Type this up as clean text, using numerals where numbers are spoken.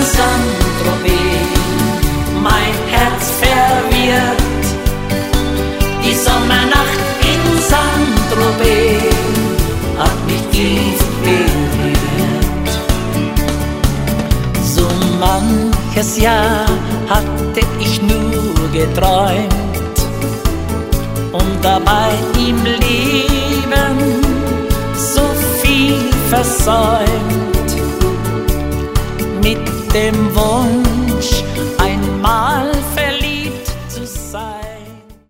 Saint-Tropez mein Herz verwirrt. Die Sommernacht in Saint-Tropez hat mich tief berührt. So manches Jahr hatte ich nur geträumt und dabei im Leben so viel versäumt. Mit dem Wunsch